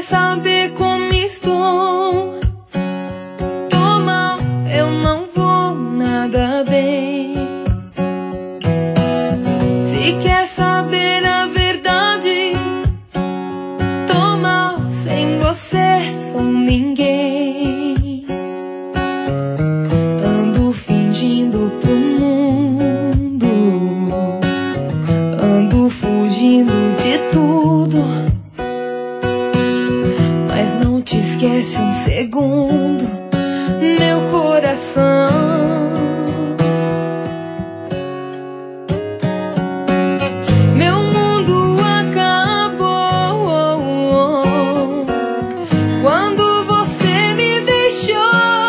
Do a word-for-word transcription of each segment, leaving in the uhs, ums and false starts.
saber como estou? Tô mal, eu não vou nada bem. Se quer saber a verdade, tô mal, sem você sou ninguém. Ando fingindo pro mundo, ando fugindo de tudo, mas não te esquece um segundo, meu coração. Meu mundo acabou quando você me deixou.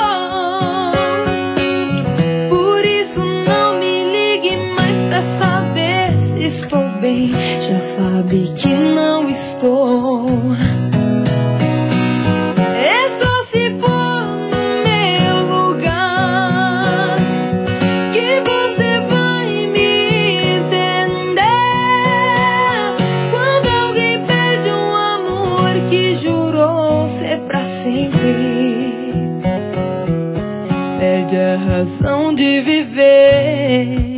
Por isso não me ligue mais pra saber se estou bem. Já sabe que não estou. É só se pôr no meu lugar que você vai me entender. Quando alguém perde um amor que jurou ser pra sempre, perde a razão de viver.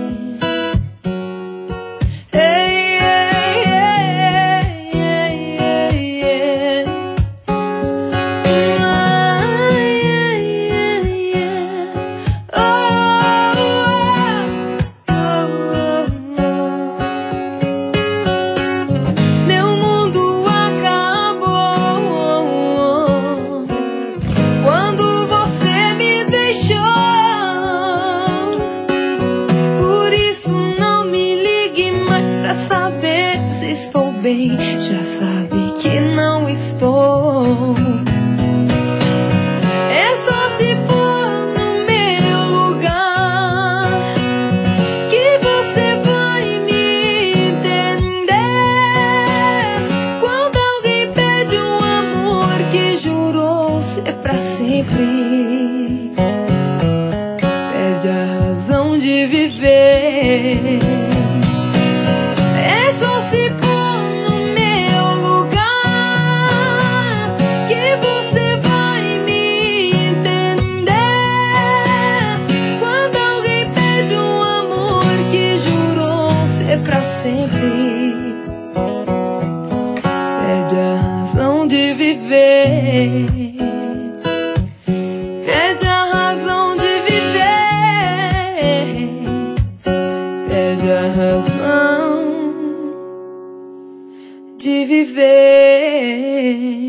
Ei, ei, ei, ei, ei, ei. Ai, ai, ai, ai. Oh, oh, oh, oh. Meu mundo acabou quando você me deixou. Por isso não me ligue mais pra saber se estou bem. Já sabe que não estou. É só se pôr no meu lugar que você vai me entender. Quando alguém perde um amor que jurou ser pra sempre, perde a razão de viver. É só se pôr no meu lugar que você vai me entender. Quando alguém perde um amor que jurou ser pra sempre, perde a razão de viver. Perde a razão de viver. Perde a razão de viver.